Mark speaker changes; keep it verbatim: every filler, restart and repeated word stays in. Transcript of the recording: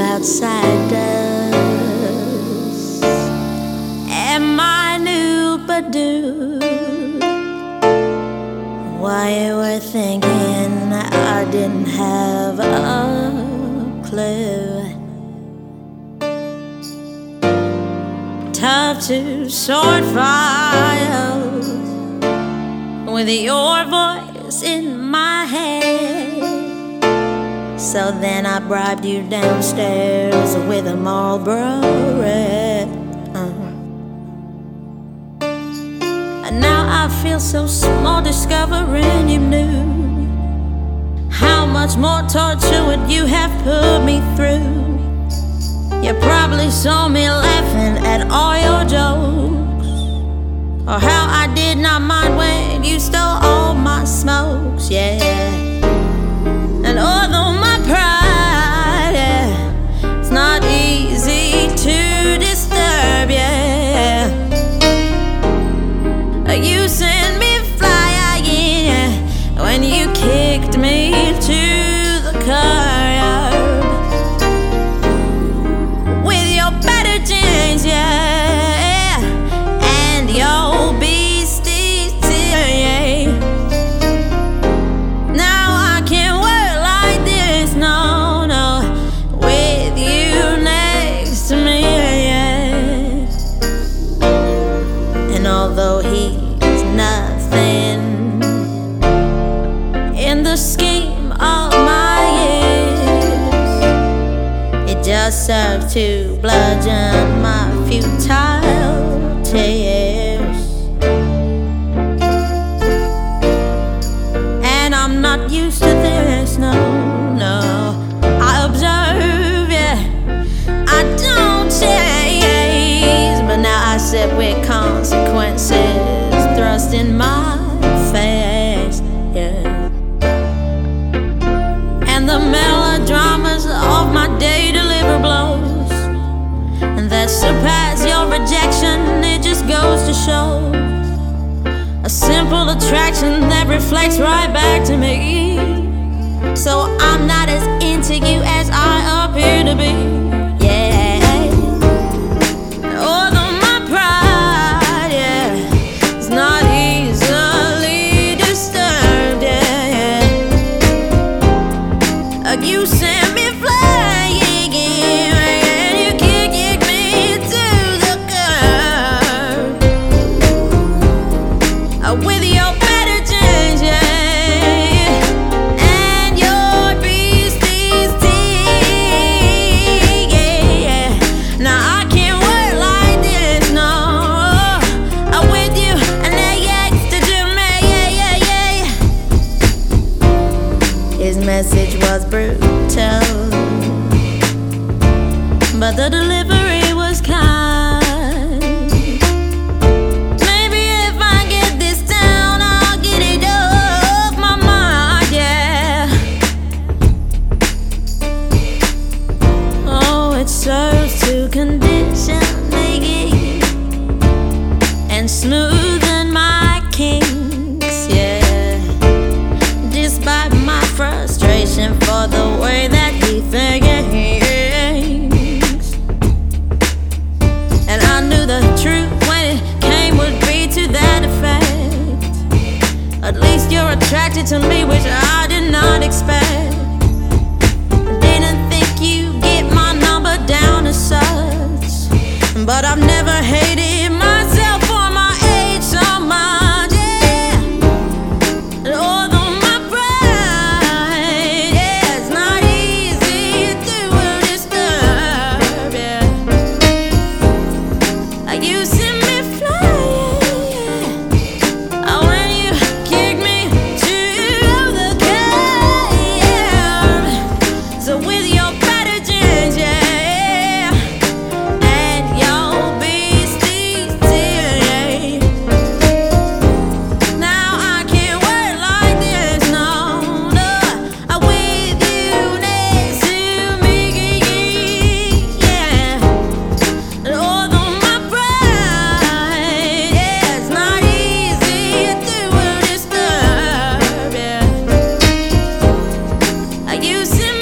Speaker 1: outsiders. Am I new but do? Why you were thinking I didn't have a clue? Tough to sort fire with your voice in my head. So then I bribed you downstairs with a Marlboro Red. uh. And now I feel so small discovering you knew how much more torture would you have put me through. You probably saw me laughing at all your jokes, or how I did not mind when you stole all my smokes, yeah. And although my pride, yeah, it's not easy to disturb, yeah, you sent me flying, yeah, when you kicked me to the curb with your better jeans, yeah, and your beastie still, yeah. Now I can't work like this, no, no, with you next to me, yeah. And although he's nothing in the scheme of my years, it just served to bludgeon my futile tears. And I'm not used to this, no, no. I observe, yeah, I don't chase, but now I sit with consequences thrust in my face, yeah. And the melodramas of my day deliver blows, and that surpass your rejection. It just goes to show a simple attraction that reflects right back to me. So I'm not as into you as I appear to be, yeah. Although my pride, yeah, is not easily disturbed, yeah. You sent me flying, and you kicked me to the curb with your better jeans, yeah, and your beastie's teeth, yeah. Now I can't work like this, no, I'm with you and that yaksta to me, yeah, yeah, yeah. His message was brutal, but the delivery was kind. Maybe if I get this down, I'll get it off my mind, yeah. Oh, it serves to condition me and smoothen my kinks, yeah. Despite my frustration for the way that he thinks, and I knew the truth when it came would be to that effect. At least you're attracted to me, which I did not expect. Didn't think you get my number down as such, but I've never hated myself for my age so much, yeah. And although my pride, yeah, it's not easy to disturb, yeah. You sent me flying, yeah, when you kicked me to the curb. So with your better jeans, yeah, and your beastie still, yeah. Now I can't work like this, no, no. I'm with you next to me, yeah. And although my pride, yeah, it's not easy to disturb, yeah. You sent